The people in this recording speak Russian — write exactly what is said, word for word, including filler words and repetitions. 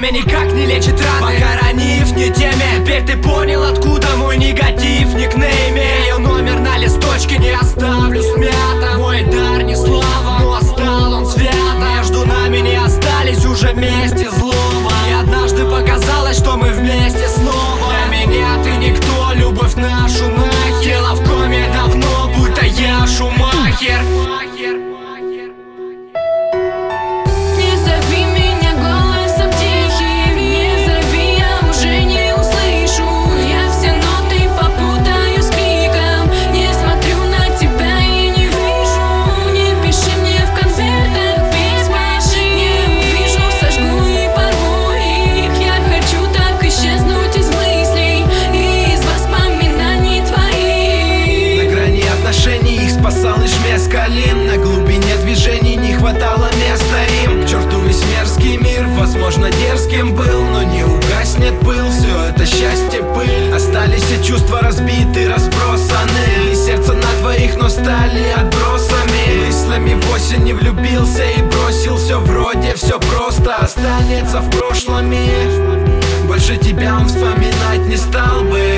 время никак не лечит раны, похоронив не теме. Теперь ты понял, откуда мой негатив в никнейме. Ее номер на листочке не оставлю смято. Мой дар не слава, но стал он свято. Между нами не остались уже вместе злого. И однажды показалось, что мы вместе снова. Для меня ты никто, любовь нашу нахер. Тело в коме давно, будто я Шумахер. На глубине движений не хватало места им. К черту весь мерзкий мир, возможно, дерзким был, но не угаснет пыл, все это счастье пыль. Остались все чувства разбиты, разбросаны. И сердце на двоих, но стали отбросами. Мыслями в осень не влюбился и бросил все вроде, все просто останется в прошлом. Больше тебя он вспоминать не стал бы.